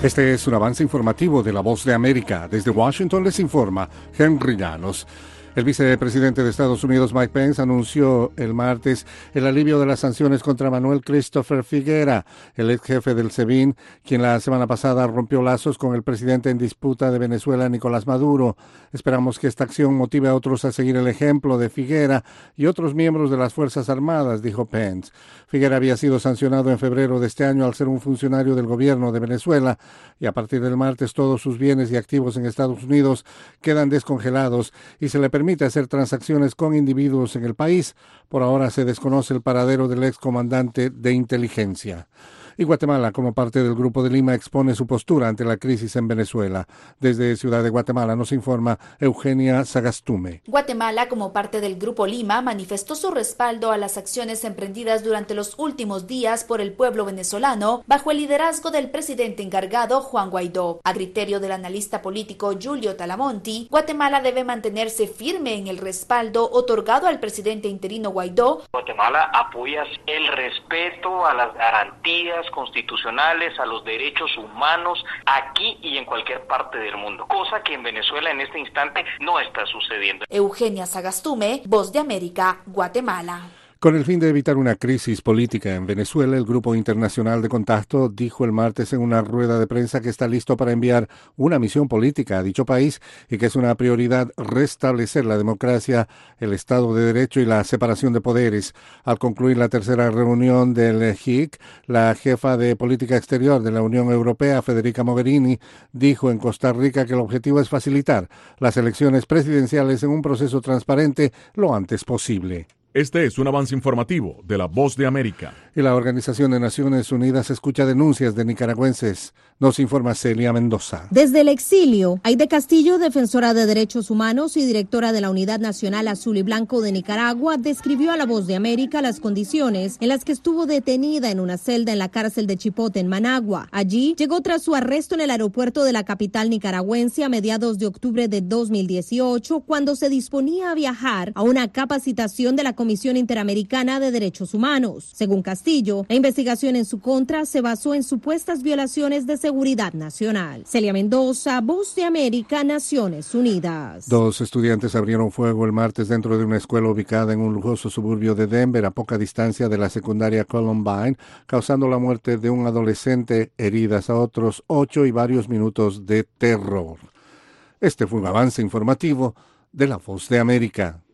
Este es un avance informativo de La Voz de América. Desde Washington les informa Henry Llanos. El vicepresidente de Estados Unidos, Mike Pence, anunció el martes el alivio de las sanciones contra Manuel Christopher Figuera, el ex jefe del SEBIN, quien la semana pasada rompió lazos con el presidente en disputa de Venezuela, Nicolás Maduro. Esperamos que esta acción motive a otros a seguir el ejemplo de Figuera y otros miembros de las Fuerzas Armadas, dijo Pence. Figuera había sido sancionado en febrero de este año al ser un funcionario del gobierno de Venezuela y a partir del martes todos sus bienes y activos en Estados Unidos quedan descongelados y se le permite hacer transacciones con individuos en el país. Por ahora se desconoce el paradero del excomandante de inteligencia. Y Guatemala, como parte del Grupo de Lima, expone su postura ante la crisis en Venezuela. Desde Ciudad de Guatemala nos informa Eugenia Sagastume. Guatemala, como parte del Grupo Lima, manifestó su respaldo a las acciones emprendidas durante los últimos días por el pueblo venezolano bajo el liderazgo del presidente encargado Juan Guaidó. A criterio del analista político Julio Talamonti, Guatemala debe mantenerse firme en el respaldo otorgado al presidente interino Guaidó. Guatemala apoya el respeto a las garantías constitucionales, a los derechos humanos aquí y en cualquier parte del mundo, cosa que en Venezuela en este instante no está sucediendo. Eugenia Sagastume, Voz de América, Guatemala. Con el fin de evitar una crisis política en Venezuela, el Grupo Internacional de Contacto dijo el martes en una rueda de prensa que está listo para enviar una misión política a dicho país y que es una prioridad restablecer la democracia, el Estado de Derecho y la separación de poderes. Al concluir la tercera reunión del GIC, la jefa de política exterior de la Unión Europea, Federica Mogherini, dijo en Costa Rica que el objetivo es facilitar las elecciones presidenciales en un proceso transparente lo antes posible. Este es un avance informativo de La Voz de América. Y la Organización de Naciones Unidas escucha denuncias de nicaragüenses. Nos informa Celia Mendoza. Desde el exilio, Aide Castillo, defensora de derechos humanos y directora de la Unidad Nacional Azul y Blanco de Nicaragua, describió a La Voz de América las condiciones en las que estuvo detenida en una celda en la cárcel de Chipote, en Managua. Allí llegó tras su arresto en el aeropuerto de la capital nicaragüense a mediados de octubre de 2018, cuando se disponía a viajar a una capacitación de la Comisión Interamericana de Derechos Humanos. Según Castillo, la investigación en su contra se basó en supuestas violaciones de seguridad nacional. Celia Mendoza, Voz de América, Naciones Unidas. 2 estudiantes abrieron fuego el martes dentro de una escuela ubicada en un lujoso suburbio de Denver, a poca distancia de la secundaria Columbine, causando la muerte de un adolescente, heridas a otros 8 y varios minutos de terror. Este fue un avance informativo de La Voz de América.